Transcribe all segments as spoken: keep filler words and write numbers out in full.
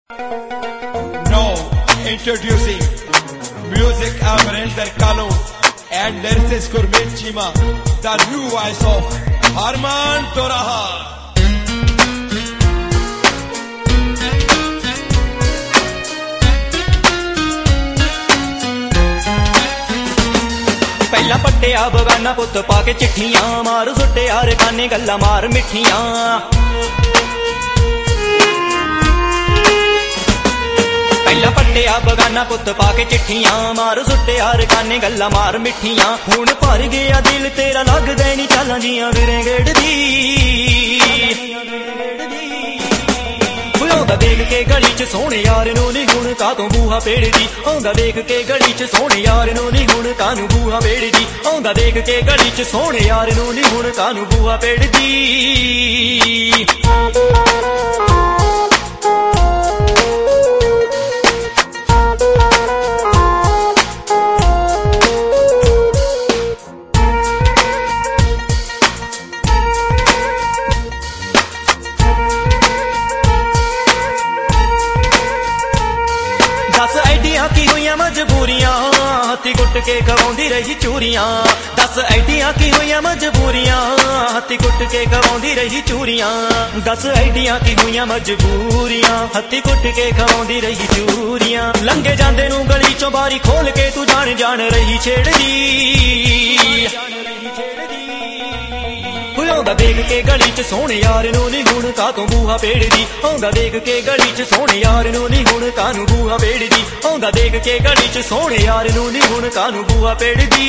Now introducing music Amrinder Kalu and lyricist Gurmeet Chima, the new voice of Harman Toraha. पहला पट्टिया बगाना पुत पाके चिट्ठियां मार सुट्टे यार काने गल्ला मार मिठियां। पहला पट्टिया बगाना पुत पाके चिट्ठियां मार सुट्टे यार काने गल्ला मार मिठियां। हुण भर गया दिल तेरा लग देनी चालां जियां विरें गेड़दी। आउंदा देख के गली च सोहणे यार नूं नी हुण कातों बूहा पेड़दी। आउंदा देख के गली च सोहणे यार नूं नी हुण कानूं बूहा पेड़दी। आउंदा देख के गली च सोहणे यार नूं नी हुण कानूं बूहा पेड़दी। दस ऐडियां की हुईयां मजबूरियां हत्थी कुट के खवाउंदी रही चूरियां। दस ऐडियां की हुईयां मजबूरियां हत्थी कुट के खवाउंदी रही चूरियां। दस ऐडियां की हुईयां मजबूरियां हत्थी कुट के खवाउंदी रही चूरियां। लंघे जांदे नूं गली चों बारी खोल के तू जान जान रही छेड़दी। आउंदा देख के गली च सोहणे यार नूं नी हुण कातों बूहा पेड़दी। आउंदा देख के गली च सोहणे यार नूं नी हुण कानूं बूहा पेड़दी। आउंदा देख के गली च सोहणे यार नूं नी हुण कानूं बूहा पेड़दी।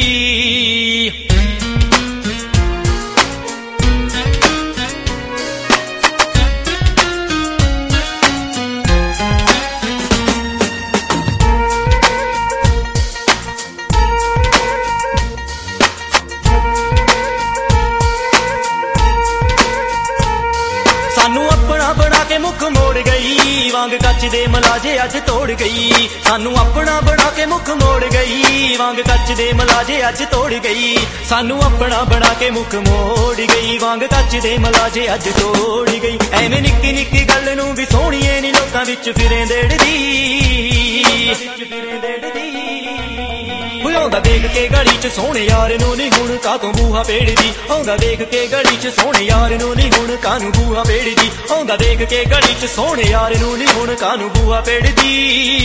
सानू अपना बना के मुख मोड़ गई वांग कच दे मलाजे अज तोड़ गई। सानू अपना बना के मुख मोड़ गई वांग कच दे मलाजे अज तोड़ गई। सानू अपना बना के मुख मोड़ गई वांग कच दे मलाजे अज तोड़ गई। एवें निक्की निक्की गल नूं भी सोहणीए नी लोकां विच फिरें देड़दी। आउंदा देख के गली च सोहणे यार नूं नी हुण कातों बूहा पेड़दी। आउंदा देख के गली च सोहणे यार नूं नी हुण कानूं बूहा पेड़दी। आउंदा देख के गली च सोहणे यार नूं नी हुण कानूं बूहा पेड़दी।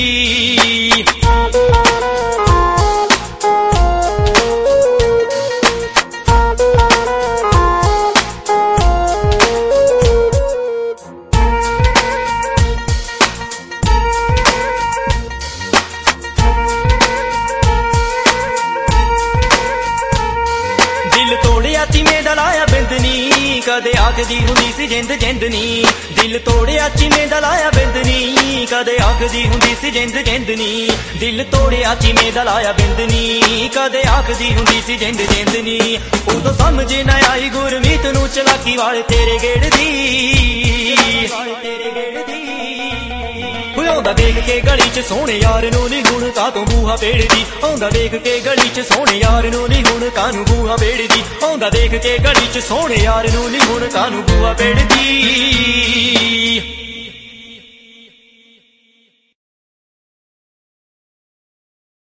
दिल तोड़िया चिमें दा लाया बिंदनी कदे आखदी हुंदी सी जिंद जिंदनी। दिल तोड़िया चिमें दा लाया बिंदनी कदे आखदी हुंदी सी जिंद जिंदनी। दिल तोड़िया चिमें दा लाया बिंदनी कदे आखदी हुंदी सी जिंद जिंदनी। उदों समझ ना आई गुरमीत नूं चलाकी वाले तेरे गेड़दी। आउंदा देख के गली च सोहणे यार नूं नी हुण कातों बूहा पेड़दी। आउंदा देख के गली च सोहणे यार नूं नी हुण कानूं बूहा पेड़दी। आउंदा देख के गली च सोहणे यार नूं नी हुण कानूं बूहा पेड़दी।